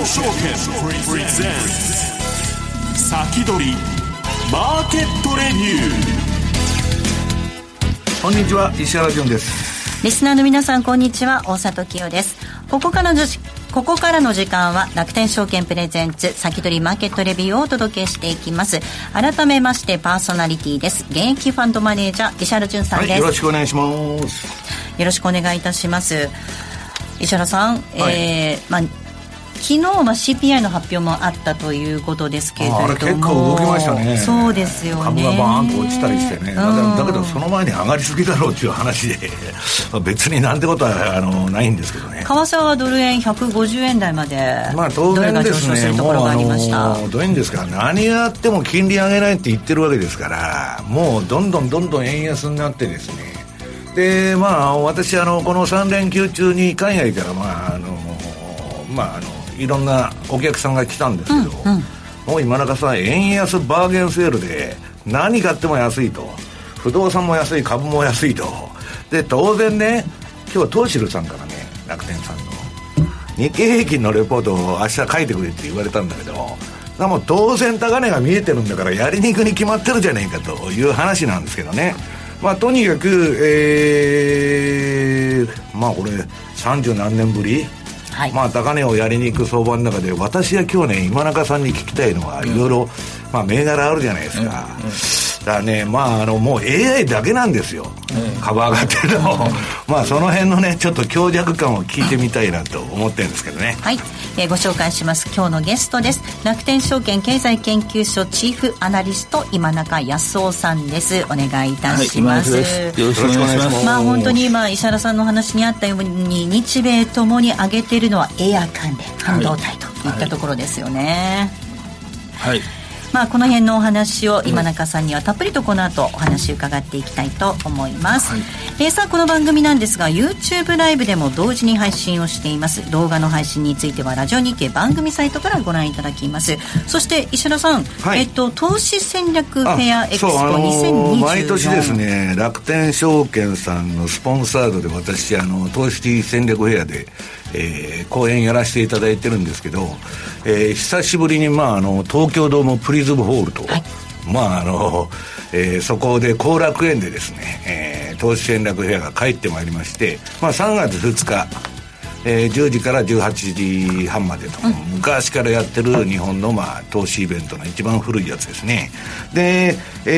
証券プレゼンツ先取りマーケットレビュー。 こんにちは、石原潤です。 リスナーの皆さん、こんにちは。大里清です。ここからの時間は楽天証券プレゼンツ先取りマーケットレビューをお届けしていきます。改めましてパーソナリティです。現役ファンドマネージャー石原潤さんです。はい、 よろしくお願いします。 よろしくお願いいたします。石原さん、昨日は CPI の発表もあったということですけれども、 あれ結構動きましたね。 そうですよね。 株がバーンと落ちたりしてね、だけどその前に上がりすぎだろうっていう話で別になんてことはないんですけどね。 為替はドル円150円台まで、 当然ですね。 もうどういうんですか、何があっても金利上げないって言ってるわけですから、もうどんどん円安になってですね。で私この3連休中に海外からいろんなお客さんが来たんですけど、もう今中さん円安バーゲンセールで何買っても安いと、不動産も安い、株も安いと。で当然ね、今日は東芝さんからね、楽天さんの日経平均のレポートを明日書いてくれって言われたんだけど、もう当然高値が見えてるんだからやりにくに決まってるじゃねえかという話なんですけどね。とにかく、これ30何年ぶり、高値をやりに行く相場の中で、私は今日ね、今中さんに聞きたいのは、いろいろ銘柄あるじゃないですか。だからね、もう AI だけなんですよ、株上がってるの。その辺のね、ちょっと強弱感を聞いてみたいなと思ってるんですけどね。 はい、ご紹介します。今日のゲストです。楽天証券経済研究所チーフアナリスト今中康夫さんです。お願いいたします。 よろしくお願いします。 本当に今石原さんの話にあったように、日米ともに上げているのは AI 関連、半導体といったところですよね。 はい、 この辺のお話を今中さんにはたっぷりとこの後お話伺っていきたいと思います。さあこの番組なんですが YouTube ライブでも同時に配信をしています。動画の配信についてはラジオ日経番組サイトからご覧いただきます。そして石原さん、投資戦略フェアエクスポ2024、 毎年ですね、楽天証券さんのスポンサードで私投資戦略フェアで講演やらせていただいてるんですけど、久しぶりに東京ドームプリズムホールと、そこで後楽園でですね、投資戦略フェアが帰ってまいりまして、3月2日、10時から18時半までと、昔からやってる日本の投資イベントの一番古いやつですね。で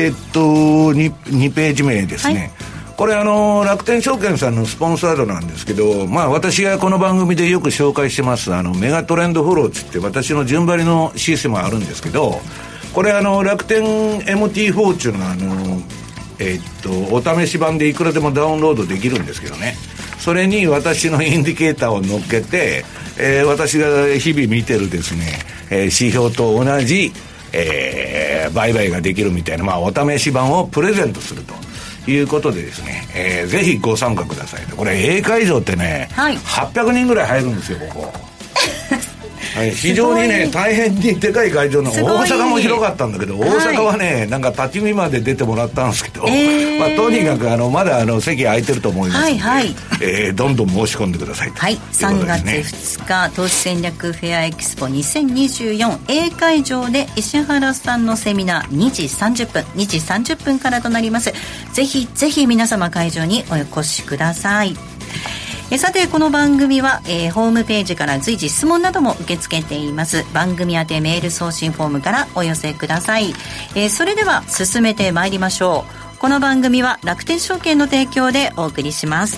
2ページ目ですね、これ楽天証券さんのスポンサードなんですけど、私がこの番組でよく紹介してますメガトレンドフォローつって私の順張りのシステムがあるんですけど、これ楽天 MT フォーチュンのお試し版でいくらでもダウンロードできるんですけどね、それに私のインディケーターを乗っけて、私が日々見てるですね、指標と同じ、売買ができるみたいな、お試し版をプレゼントするということでですね、ぜひご参加ください。これ A 会場ってね、800人ぐらい入るんですよ、ここ。非常にね、大変にでかい会場の、大阪も広かったんだけど、大阪はね、立ち見まで出てもらったんですけど、とにかくまだ席空いてると思いますので、どんどん申し込んでくださいと、 3月2日投資戦略フェアエキスポ 2024A 会場で石原さんのセミナー2時30分からとなります。ぜひぜひ皆様会場にお越しください。さてこの番組は、ホームページから随時質問なども受け付けています。番組宛てメール送信フォームからお寄せください。それでは進めてまいりましょう。この番組は楽天証券の提供でお送りします。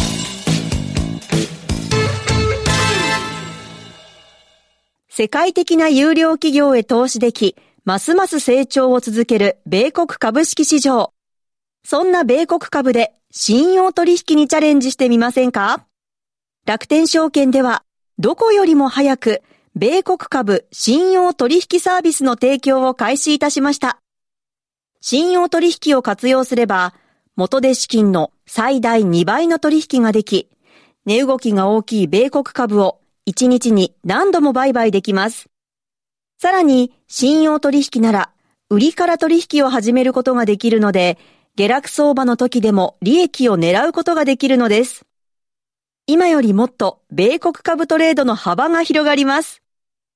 世界的な優良企業へ投資でき、ますます成長を続ける米国株式市場。そんな米国株で信用取引にチャレンジしてみませんか？楽天証券ではどこよりも早く米国株信用取引サービスの提供を開始いたしました。信用取引を活用すれば元手資金の最大2倍の取引ができ、値動きが大きい米国株を1日に何度も売買できます。さらに信用取引なら売りから取引を始めることができるので、下落相場の時でも利益を狙うことができるのです。。今よりもっと米国株トレードの幅が広がります。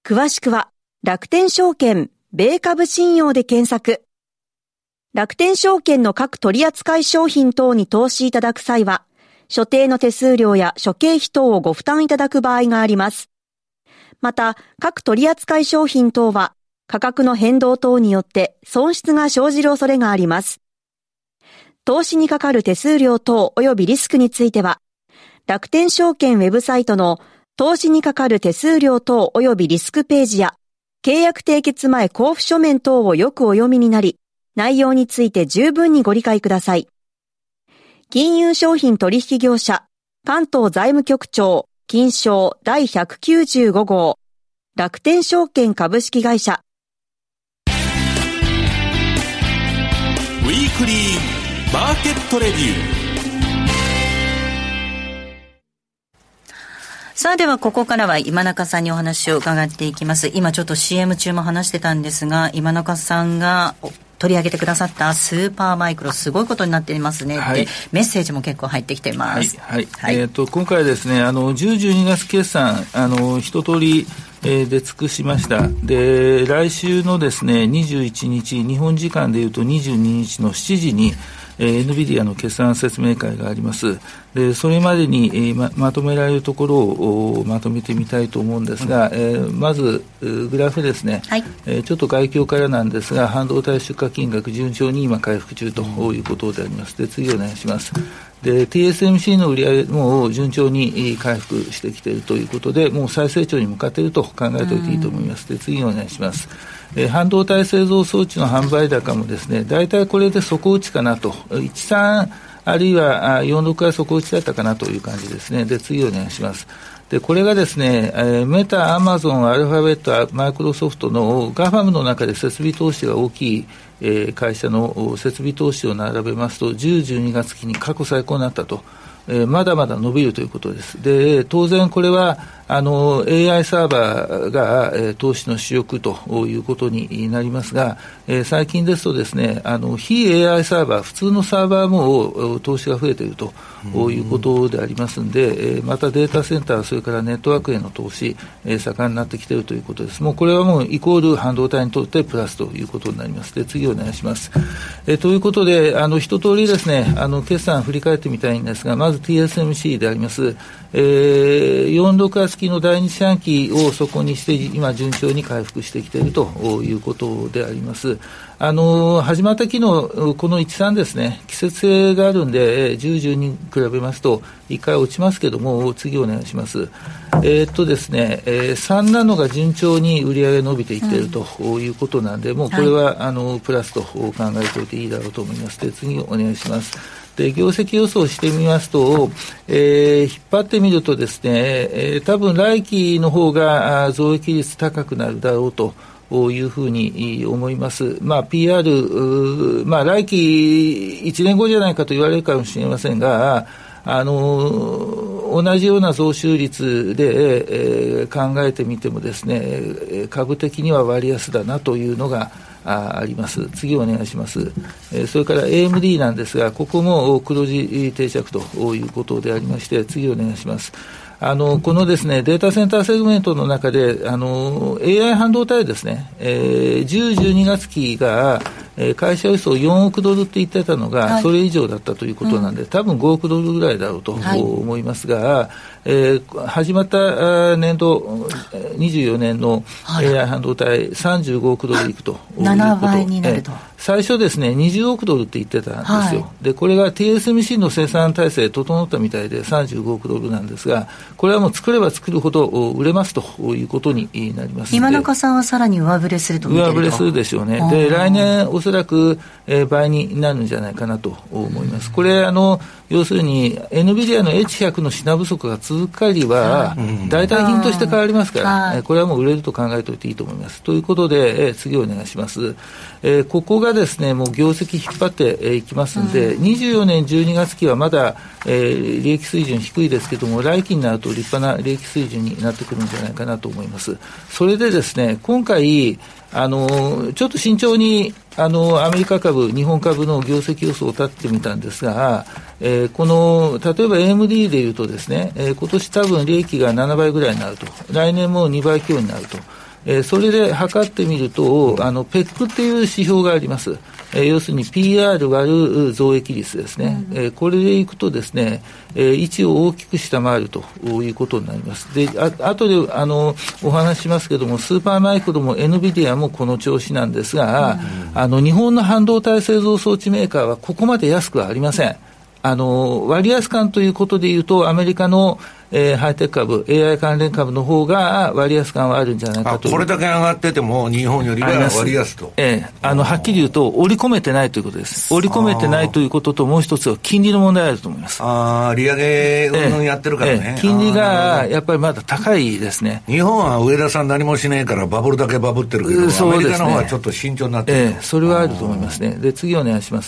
詳しくは楽天証券米株信用で検索。楽天証券の各取扱商品等に投資いただく際は、所定の手数料や諸経費等をご負担いただく場合があります。また、各取扱商品等は、価格の変動等によって損失が生じる恐れがあります。投資にかかる手数料等及びリスクについては、楽天証券ウェブサイトの投資にかかる手数料等及びリスクページや、契約締結前交付書面等をよくお読みになり、内容について十分にご理解ください。金融商品取引業者、関東財務局長、金商第195号、楽天証券株式会社。 ウィークリーマーケットレビュー。 さあではここからは今中さんにお話を伺っていきます。今ちょっと CM 中も話してたんですが、今中さんが取り上げてくださったスーパーマイクロすごいことになっていますねって、はい、メッセージも結構入ってきています。 はいはいはい、今回ですね10、12月決算一通り出尽くしました。で来週のですね21日日本時間でいうと22日の7時にNVIDIA の決算説明会があります。でそれまでに、まとめられるところをまとめてみたいと思うんですが、まずグラフですね、はい、ちょっと概況からなんですが、半導体出荷金額順調に今回復中ということであります。で次お願いします。で TSMC の売り上げも順調に回復してきているということで、もう再成長に向かっていると考えておいていいと思います。で次お願いします。半導体製造装置の販売高もですね、大体これで底打ちかなと、13あるいは46は底打ちだったかなという感じですね。で次お願いします。でこれがですね、メタ、アマゾン、アルファベット、マイクロソフトのガファムの中で設備投資が大きい、会社の設備投資を並べますと、10、12月期に過去最高になったと。まだまだ伸びるということです。で当然これはAI サーバーが、投資の主力ということになりますが、最近ですとですね非 AI サーバー、普通のサーバーも投資が増えているということでありますので、またデータセンター、それからネットワークへの投資、盛んになってきているということです。もうこれはもうイコール半導体にとってプラスということになります。で次お願いします。ということで一通りですね決算振り返ってみたいんですが、まずTSMC であります、46月期の第2四半期を底にして今順調に回復してきているということであります。始まった期のこの13ですね、季節性があるんで10、10に比べますと1回落ちますけども、次お願いします。ですね、3ナノが順調に売り上げ伸びていっているということなんで、もうこれは、はい、プラスと考えておいていいだろうと思います。で次お願いします。で業績予想してみますと、引っ張ってみるとですね、多分来期の方が増益率高くなるだろうというふうに思います。PR、来期1年後じゃないかと言われるかもしれませんが、同じような増収率で、考えてみてもですね、株的には割安だなというのがあります。次お願いします。それから AMD なんですが、ここも黒字定着ということでありまして、次お願いします。このですね、データセンターセグメントの中で、AI 半導体ですね、10、12月期が、会社予想4億ドルって言ってたのが、それ以上だったということなんで、多分5億ドルぐらいだろうと思いますが、始まった年度、24年の AI 半導体35億ドルいくということ。 7倍になると。 最初ですね、20億ドルって言ってたんですよ。で、これが TSMC の生産体制整ったみたいで35億ドルなんですが、これはもう作れば作るほど売れますということになります。 今中さんはさらに上振れすると見ていると。 上振れするでしょうね。で、来年おそらく、倍になるんじゃないかなと思います。これ要するに NVIDIA の H100 の品不足が続く限りは代替品として変わりますから、これはもう売れると考えておいていいと思います。ということで、次お願いします。ここがですねもう業績引っ張っていきますので、24年12月期はまだ、利益水準低いですけども、来期になると立派な利益水準になってくるんじゃないかなと思います。それでですね、今回ちょっと慎重にアメリカ株、日本株の業績予想を立ってみたんですが、この例えば AMD でいうとですね、今年多分利益が7倍ぐらいになると、来年も2倍強になると。 それで測ってみると、PEC っていう指標があります。要するに PR 割る増益率ですね。これでいくとですね、位置を大きく下回るということになります。で、後でお話しますけども、スーパーマイクロも NVIDIA もこの調子なんですが、日本の半導体製造装置メーカーはここまで安くはありません。割安感ということでいうと、アメリカのハイテク株、AI 関連株の方が割安感はあるんじゃないかと。 これだけ上がってても日本よりは割安と。 はっきり言うと織り込めてないということです。織り込めてないということと、もう一つは金利の問題あると思います。 利上げをやってるからね。 金利がやっぱりまだ高いですね。 日本は上田さん何もしないからバブルだけバブってるけど、アメリカの方はちょっと慎重になってる。 それはあると思いますね。で、次お願いします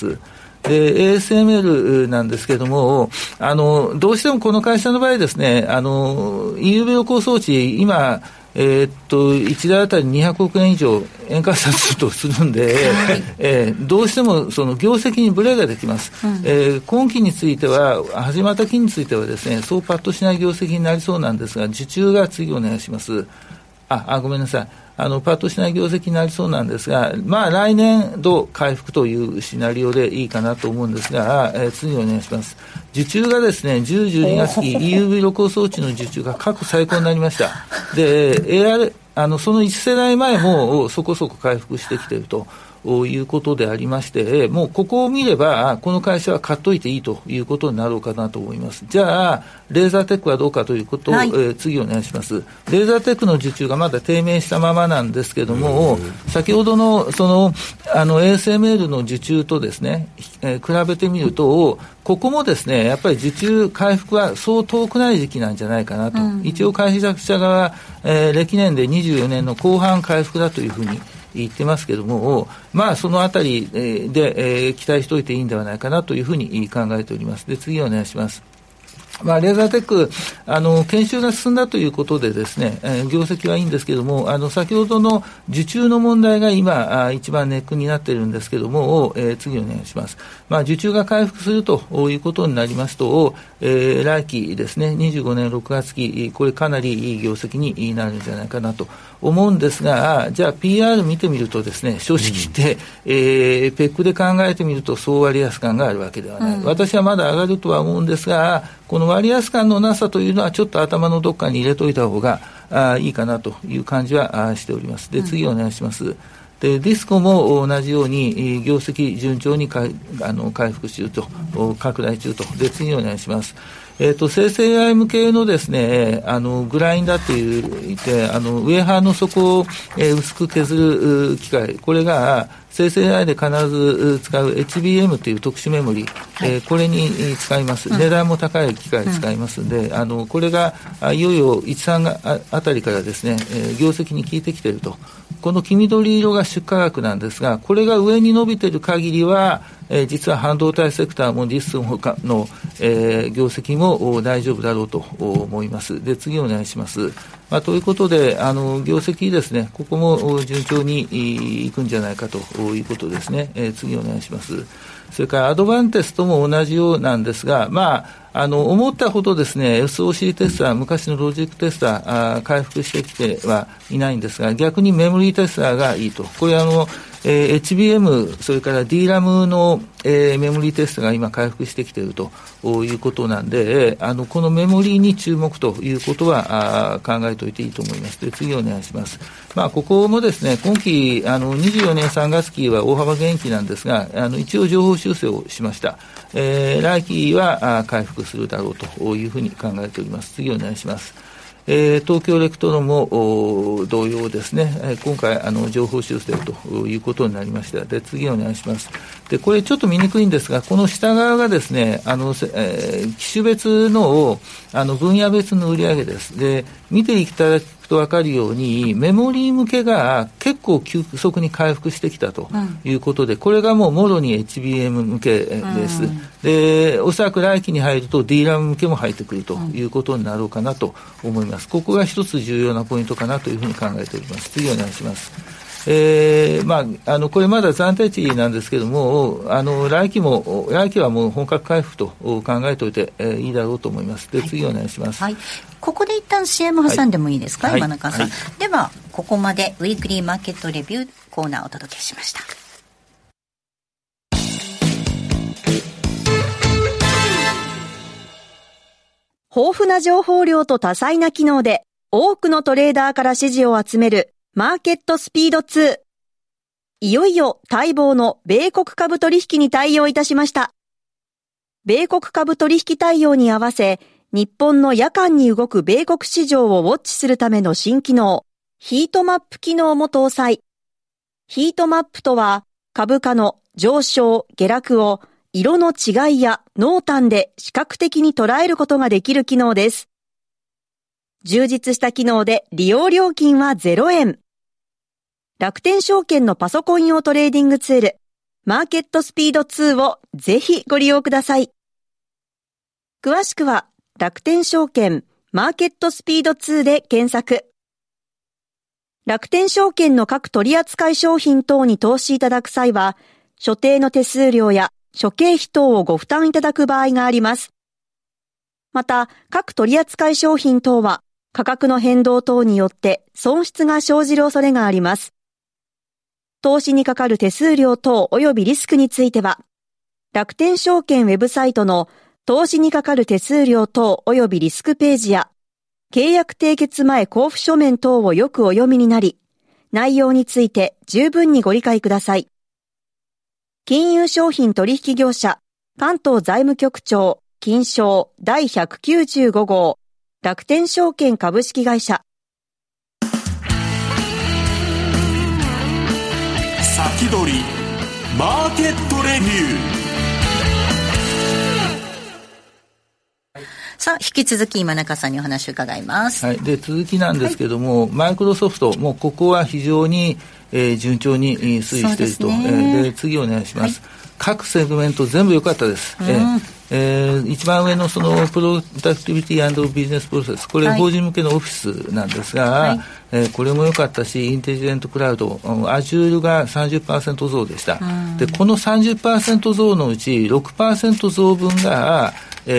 。ASML なんですけども、どうしてもこの会社の場合ですね、EUV 露光装置、今、1台あたり200億円以上円換算するとするんで、どうしてもその業績にブレができます。今期については、始まった期についてはですね、そうパッとしない業績になりそうなんですが、受注が次お願いします。ごめんなさい。パッとしない業績になりそうなんですが、来年度回復というシナリオでいいかなと思うんですが、次お願いします。受注がですね、10、12月期 EUV 露光装置の受注が過去最高になりました。で、AR、その1世代前もそこそこ回復してきているということでありまして、もうここを見れば、この会社は買っといていいということになろうかなと思います。じゃあ、レーザーテックはどうかということを、次お願いします。レーザーテックの受注がまだ低迷したままなんですけども、先ほどのASML の受注とですね、比べてみると、ここもですね、やっぱり受注回復はそう遠くない時期なんじゃないかなと。一応会社側、歴年で24年の後半回復だというふうに言ってますけども、そのあたりで、期待しておいていいんではないかなというふうに考えております。で、次お願いします。レーザーテック、研修が進んだということでですね、業績はいいんですけども、先ほどの受注の問題が今、一番ネックになっているんですけども、次お願いします。受注が回復するということになりますと、来期ですね、25年6月期、これかなりいい業績になるんじゃないかなと思うんですが、じゃあ PR 見てみるとですね、正直言って、PEC で考えてみるとそう割安感があるわけではない。私はまだ上がるとは思うんですが、この割安感のなさというのはちょっと頭のどっかに入れといた方がいいかなという感じはしております。で、次お願いします。で、ディスコも同じように業績順調に回復中と、拡大中と。で、次お願いします。生成 AI 向けのですね、グラインダーって言って、ウェーハーの底を、薄く削る機械、これが生成 AI で必ず使う HBM という特殊メモリ、これに使います。値段も高い機械使いますので、これがいよいよ13あたりからですね、業績に効いてきていると。この黄緑色が出荷額なんですが、これが上に伸びている限りは、実は半導体セクターもディスコの、業績も大丈夫だろうと思います。で、次お願いします。ということで、業績ですね、ここも順調にいくんじゃないかということですね。次お願いします。それからアドバンテストも同じようなんですが、思ったほどですね、SOC テスター、昔のロジックテスター、回復してきてはいないんですが、逆にメモリーテスターがいいと。これHBM、それから DRAM の、メモリーテストが今回復してきているということなんで、このメモリーに注目ということは考えておいていいと思います。で、次お願いします。ここもですね、今期、24年3月期は大幅減期なんですが、一応情報修正をしました。来期は回復するだろうというふうに考えております。次お願いします。東京レクトロも同様ですね、今回情報修正ということになりました。で、次お願いします。で、これちょっと見にくいんですが、この下側がですね、機種別の分野別の売上です。で、見ていただくと分かるように、メモリー向けが結構急速に回復してきたということで、これがもうもろに HBM 向けです。で、おそらく来期に入ると DRAM 向けも入ってくるということになろうかなと思います。ここが一つ重要なポイントかなというふうに考えております。次お願いします。これまだ暫定値なんですけれども、来期はもう本格回復と考えておいて、いいだろうと思います。で、次お願いします。 ここで一旦 CM 挟んでもいいですか、今中さん。では、 ここまでウィークリーマーケットレビューコーナーをお届けしました。 豊富な情報量と多彩な機能で多くのトレーダーから支持を集めるマーケットスピード2。いよいよ待望の米国株取引に対応いたしました。米国株取引対応に合わせ、日本の夜間に動く米国市場をウォッチするための新機能、ヒートマップ機能も搭載。ヒートマップとは、株価の上昇、下落を色の違いや濃淡で視覚的に捉えることができる機能です。充実した機能で利用料金は0円。楽天証券のパソコン用トレーディングツール、マーケットスピード2をぜひご利用ください。詳しくは楽天証券マーケットスピード2で検索。楽天証券の各取扱商品等に投資いただく際は、所定の手数料や諸経費等をご負担いただく場合があります。また、各取扱商品等は価格の変動等によって損失が生じる恐れがあります。投資にかかる手数料等及びリスクについては、楽天証券ウェブサイトの投資にかかる手数料等及びリスクページや、契約締結前交付書面等をよくお読みになり、内容について十分にご理解ください。金融商品取引業者、関東財務局長、金商第195号、楽天証券株式会社。 先取りマーケットレビュー。 さあ、引き続き今中さんにお話を伺います。 はい、で続きなんですけども、マイクロソフト、もうここは非常に、順調に推移していると。で次お願いします。各セグメント全部良かったです。一番上のそのプロダクティビティ&ビジネスプロセス、これ法人向けのオフィスなんですが、これも良かったし、インテリジェントクラウド、Azure が 30% 増でした。でこの 30% 増のうち 6% 増分が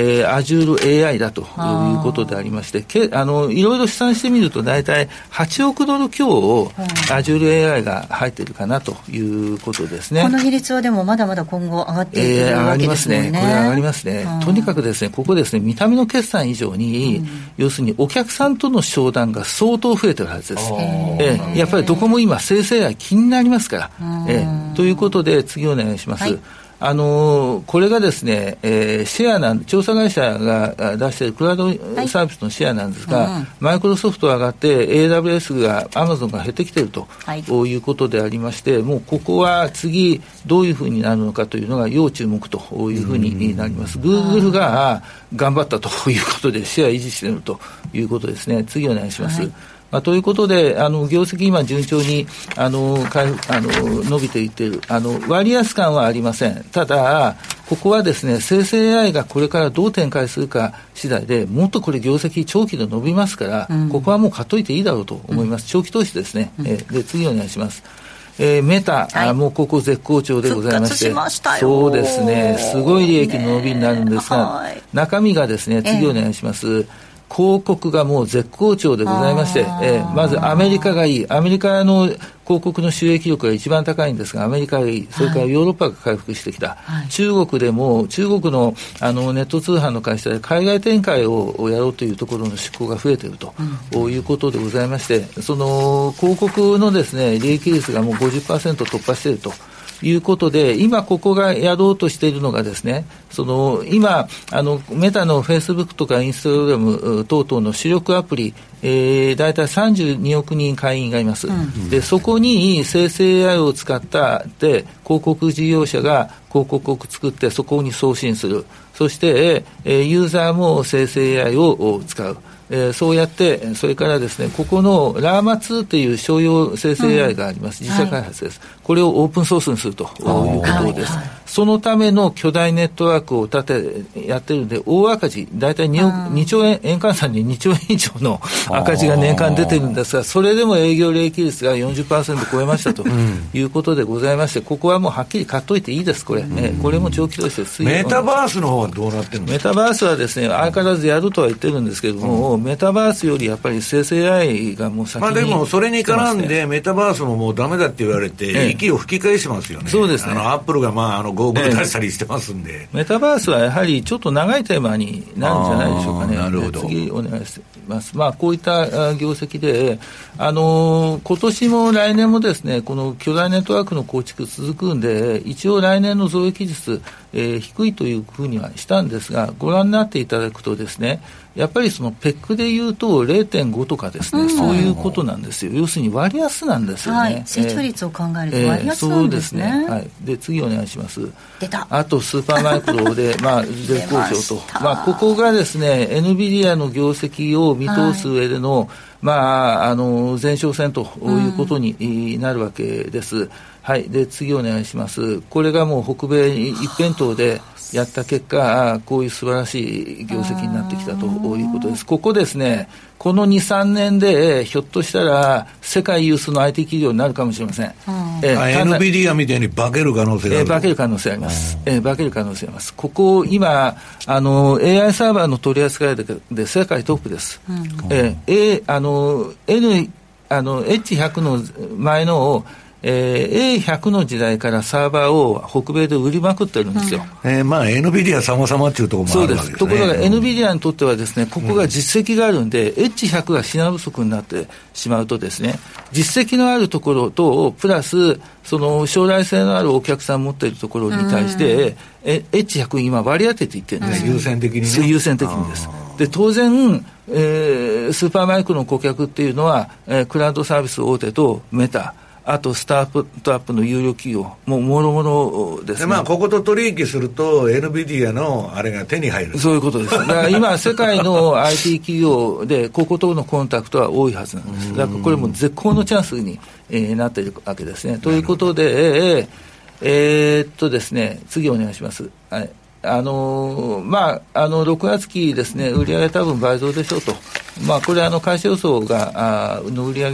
Azure AI だということでありまして、いろいろ試算してみると大体8億ドル強を Azure AI が入っているかなということですね。 この比率はでもまだまだ今後上がっていくわけですもんね。 上がりますね。これ上がりますね。とにかくですね、ここですね、見た目の決算以上に、要するにお客さんとの商談が相当増えてるはずです。やっぱりどこも今生成 AI 気になりますから。ということで次お願いします。これがですね、シェア調査会社が出しているクラウドサービスのシェアなんですが、マイクロソフト上がって AWS が Amazon が減ってきているということでありまして、もうここは次どういうふうになるのかというのが要注目というふうになります。Google が頑張ったということでシェア維持しているということですね。次お願いします。ということで、業績今順調に、伸びていっている。割安感はありません。ただ、ここはですね、生成 AI がこれからどう展開するか次第で、もっとこれ業績長期で伸びますから、ここはもう買っといていいだろうと思います。長期投資ですね。で、次お願いします。メタ、もうここ絶好調でございまして、そうですね、すごい利益の伸びになるんですが、中身がですね、次お願いします。広告がもう絶好調でございまして、まずアメリカがいい。アメリカの広告の収益力が一番高いんですが、アメリカがいい。それからヨーロッパが回復してきた。中国でも、中国のネット通販の会社で海外展開をやろうというところの出向が増えているということでございまして、その広告のですね、利益率がもう 50% 突破していると。いうことで、今ここがやろうとしているのがですね、今メタのフェイスブックとかインスタグラム等々の主力アプリ、大体32億人会員がいます。でそこに生成 AI を使ったで広告事業者が広告を作ってそこに送信する。そしてユーザーも生成 AI を使う。そうやって、それからですね、ここのラーマ2という商用生成 AI があります。自社開発です。これをオープンソースにするということです。 そのための巨大ネットワークをやってるんで、大赤字、だいたい2兆円、円換算で2兆円以上の赤字が年間出てるんですが、それでも営業利益率が 40% 超えましたということでございまして、ここはもうはっきり買っといていいです、これ。これも長期投資です。 メタバースの方はどうなってるんですか？ メタバースはですね、相変わらずやるとは言ってるんですけども、メタバースよりやっぱり生成 AI がもう先に、 でもそれに絡んでメタバースももうダメだって言われて、息を吹き返しますよね。 そうですね。 アップルがゴーグル出したりしてますんで、 メタバースはやはりちょっと長いテーマになるんじゃないでしょうかね。 なるほど。 次お願いします。こういった業績で、今年も来年もですね、この巨大ネットワークの構築続くんで、一応来年の増益率、低いというふうにはしたんですが、ご覧になっていただくとですね、やっぱりそのペックでいうと 0.5 とかですね、そういうことなんですよ。要するに割安なんですよね。 はい、成長率を考えると割安なんですね。 そうですね。はい。で、次お願いします。 出た。 あとスーパーマイクロで、絶好調と。ここがですね、NVIDIA の業績を見通す上での、前哨戦ということになるわけです。はい。で、次お願いします。これがもう北米一辺倒でやった結果、こういう素晴らしい業績になってきたということです。ここですね、この2、3年でひょっとしたら世界有数の IT 企業になるかもしれません。 NVIDIA みたいに化ける可能性がある。 化ける可能性あります。化ける可能性あります。ここ今AI サーバーの取り扱いで世界トップです。H100 の前のA100 の時代からサーバーを北米で売りまくってるんですよ。 NVIDIA 様々っていうところもあるわけですね。そうです。 ところが NVIDIA にとってはですね、ここが実績があるんで、H100 が品不足になってしまうとですね、実績のあるところと、プラス、その将来性のあるお客さん持っているところに対して、H100 今割り当てていってるんですよ。 優先的にね。 優先的にです。で、当然、スーパーマイクロの顧客っていうのは、クラウドサービス大手とメタ、あとスタートアップの有料企業もろもろですね。 ここと取引すると NVIDIA のあれが手に入る。 そういうことです。だから今世界の IT 企業でこことのコンタクトは多いはずなんです。だからこれも絶好のチャンスに、なっているわけですね。ということで、ですね、次お願いします。はい。6月期ですね、売上多分倍増でしょうと。これ会社予想がの売上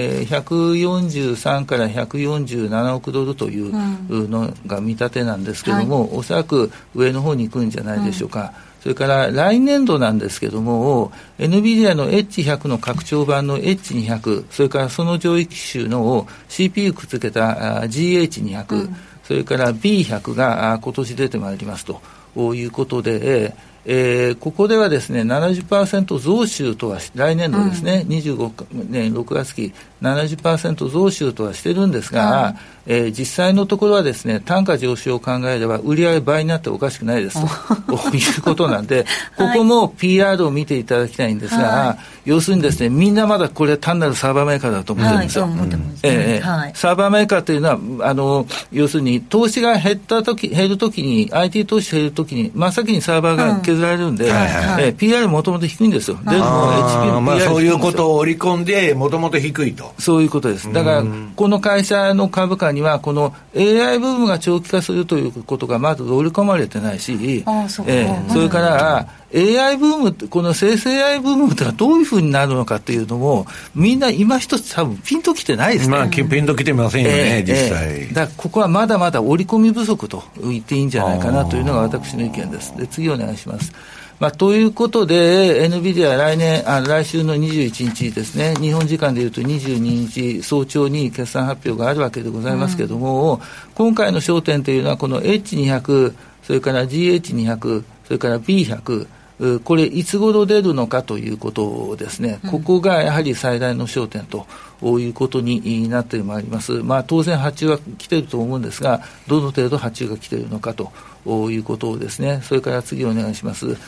143から147億ドルというのが見立てなんですけども、おそらく上の方に行くんじゃないでしょうか。それから来年度なんですけども、NVIDIA の H100 の拡張版の H200、それからその上位機種の CPU くっつけた GH200、それから B100 が今年出てまいりますということで、ここではですね 70% 増収とは来年度ですね、25年6月期 70% 増収とはしてるんですが、実際のところはですね単価上昇を考えれば売上倍になっておかしくないですということなんで、ここも PR を見ていただきたいんですが、要するにですね、みんなまだこれ単なるサーバーメーカーだと思ってるんですよ。サーバーメーカーというのは要するに投資が減るときに IT 投資減るときに真っ先にサーバーが削られるんで、PR もともと低いんですよ。でも HP の PR そういうことを織り込んでもともと低いと。 そういうことです。だからこの会社の株価にはこの AI ブームが長期化するということがまず織り込まれてないし、それから AI ブームって、この生成 AI ブームってのはどういうふうになるのかっていうのもみんな今一つ多分ピンときてないですね。 ピンときてませんよね、実際。 だからここはまだまだ織り込み不足と言っていいんじゃないかなというのが私の意見です。で、次お願いします。ということで NVIDIA 来週の21日ですね、日本時間でいうと22日早朝に決算発表があるわけでございますけれども、今回の焦点というのはこの H200、それから GH200、それから B100、これいつ頃出るのかということですね、ここがやはり最大の焦点ということになってまいります。当然発注は来ていると思うんですが、どの程度発注が来ているのかということですね。それから次お願いします。業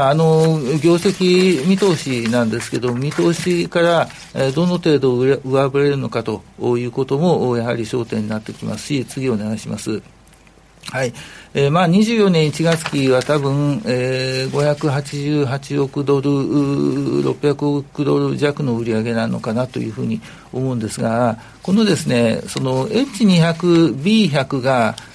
績見通しなんですけど、見通しからどの程度上振れるのかということもやはり焦点になってきますし、次お願いします。はい。24年1月期は多分、588億ドル、600億ドル弱の売り上げなのかなというふうに思うんですが、このですね、その H200、B100 が、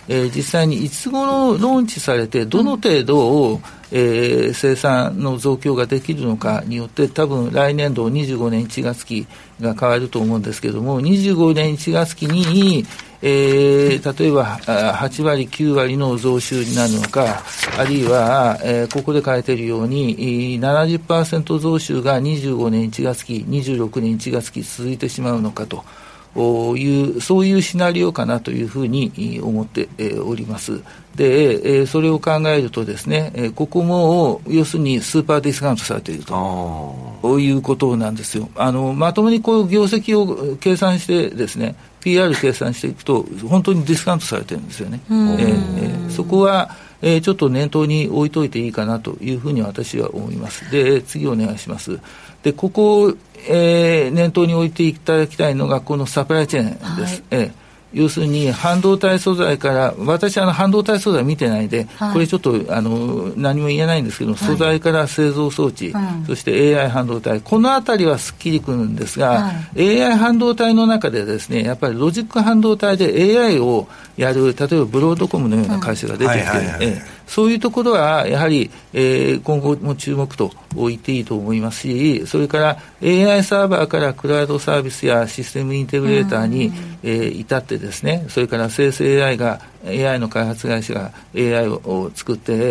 実際にいつ頃ローンチされてどの程度を、生産の増強ができるのかによって多分来年度25年1月期が変わると思うんですけども、25年1月期に、例えば8割9割の増収になるのか、あるいは、ここで書いているように 70% 増収が25年1月期26年1月期続いてしまうのかというそういうシナリオかなというふうに思っております。で、それを考えるとですね、ここも要するにスーパーディスカウントされているということなんですよ。まともにこう業績を計算してですね、PR 計算していくと本当にディスカウントされてるんですよね。そこはちょっと念頭に置いといていいかなというふうに私は思います。で、次お願いします。で、ここを、念頭に置いていただきたいのがこのサプライチェーンです。はい、要するに半導体素材から、私半導体素材見てないで、はい、これちょっと何も言えないんですけど、はい、素材から製造装置、そして AI 半導体、このあたりはすっきりくるんですが、はい、AI 半導体の中でですね、やっぱりロジック半導体で AI をやる、例えばブロードコムのような会社が出てきて、そういうところはやはり、今後も注目と言っていいと思いますし、それから AI サーバーからクラウドサービスやシステムインテグレーターに、至ってですね、それから生成 AI の開発会社が AI を作って、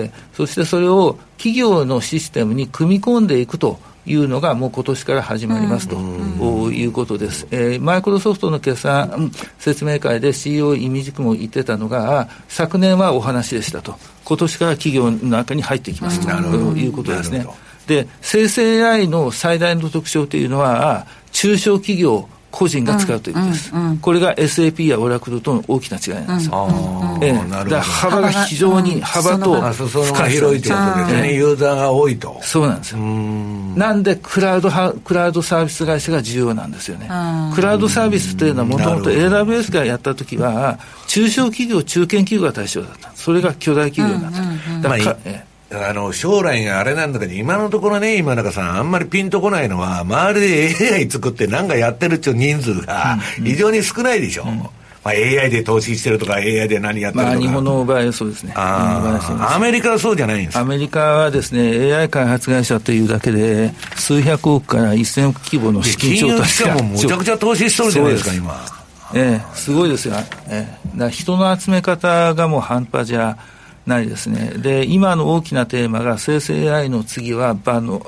そしてそれを企業のシステムに組み込んでいくというのがもう今年から始まりますということです。マイクロソフトの決算説明会で CEO イミジクも言ってたのが、昨年はお話でしたと、今年から企業の中に入ってきますということですね。で、生成 AI の最大の特徴というのは中小企業個人が使うということです。これが SAP やオラクルとの大きな違いなんですよ。だから幅が非常に幅と深い広いということですね。ユーザーが多いと。 そうなんですよ。なんでクラウドサービス会社が重要なんですよね。クラウドサービスというのはもともと AWS がやったときは中小企業中堅企業が対象だった。それが巨大企業になった。だから将来があれなんだけど、今のところね、今中さんあんまりピンとこないのは、周りで AI 作って何かやってるっていう人数が非常に少ないでしょ。AI で投資してるとか AI で何やってるとか、 日本の場合はそうですね。 アメリカはそうじゃないんですか。 アメリカはですね、 AI 開発会社というだけで数百億から1000億規模の資金調達が、 金融機関もむちゃくちゃ投資しとるじゃないですか今。 すごいですよ。だから人の集め方がもう半端じゃないですね。で、今の大きなテーマが生成 AI の次は万能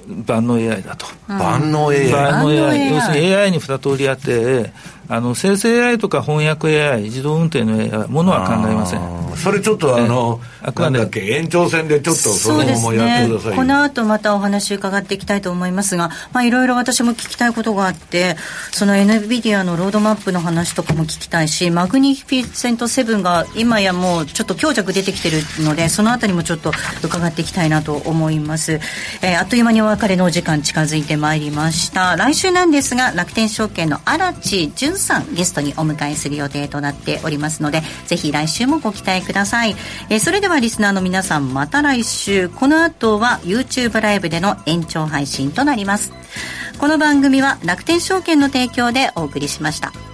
AI だと。 万能 AI。 要するに AI に2通りあって、生成 AI とか翻訳 AI、自動運転の AI はものは考えません。 それちょっとなんだっけ、延長線でちょっとそのままやってください。 この後またお話伺っていきたいと思いますが、いろいろ私も聞きたいことがあって、その NVIDIA のロードマップの話とかも聞きたいし、マグニフィセント7が今やもうちょっと強弱出てきてるので、そのあたりもちょっと伺っていきたいなと思います。あっという間にお別れのお時間近づいてまいりました。来週なんですが、楽天証券の荒地潤さんゲストにお迎えする予定となっておりますので、ぜひ来週もご期待ください。それではリスナーの皆さん、また来週。この後は YouTube ライブでの延長配信となります。この番組は楽天証券の提供でお送りしました。